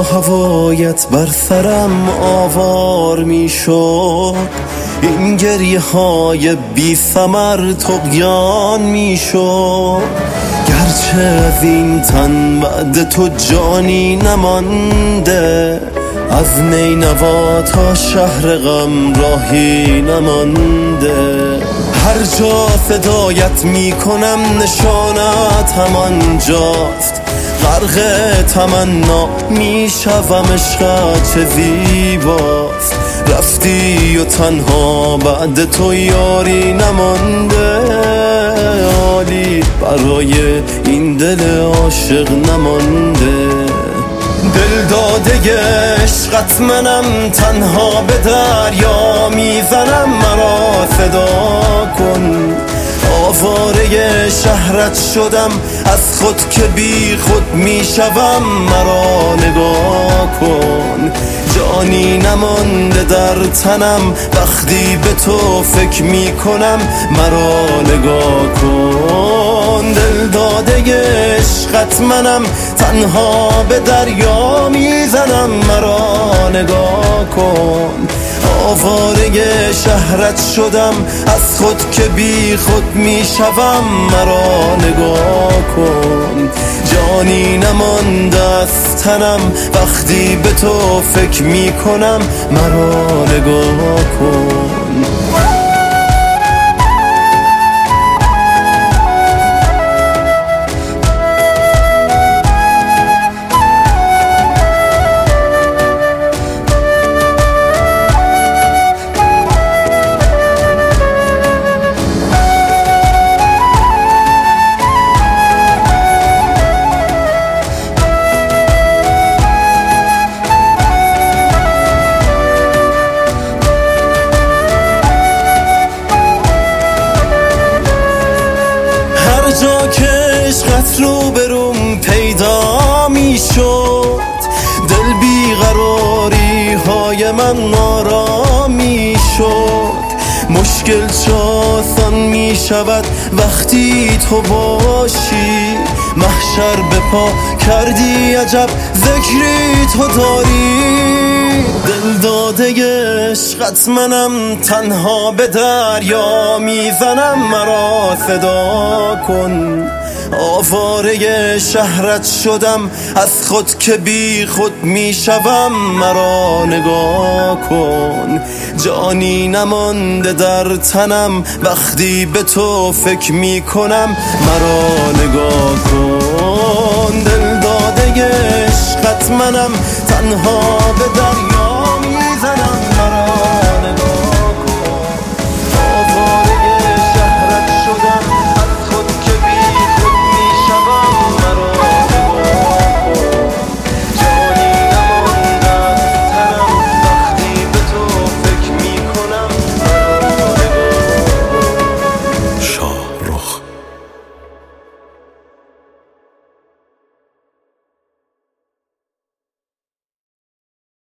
هوایت بر سرم آوار می شد، این گریه های بی ثمر طغیان می شد. گرچه از این تن بعد تو جانی نمانده، از نینوا تا شهر غم راهی نمانده. هر جا فدایت می کنم نشانت همانجاست، غرق تمنا می شوم عشقت چه زیباست. رفتی و تنها بعد تو یاری نمانده، حالی برای این دل عاشق نمانده. دل داده عشقت منم، تنها به دریا میزنم، مرا فدا کن. آواره شهرت شدم، از خود که بی خود میشوم، مرا نگاه کن. جانی نمانده در تنم، وقتی به تو فکر میکنم، مرا نگاه کن. دل داده عشقت منم، تنها به دریا میزنم، مرا نگاه کن. آواره شهرت شدم، از خود که بی خود میشوم، مرا نگاه کن. جانی نمانده از تنم، وقتی به تو فکر میکنم، مرا نگاه کن. جا که عشقت رو بروم پیدا می شد، دل بیقراری های من آرام می شد. مشکل چه آسان می شود وقتی تو باشی، محشر به پا کردی عجب ذکری تو داری. دل داده عشقت منم، تنها به دریا میزنم، مرا فدا کن. آواره شهرت شدم، از خود که بی خود میشوم، مرا نگاه کن. جانی نمانده در تنم، وقتی به تو فکر میکنم، مرا نگاه کن. دل داده عشقت منم، تنها به دریا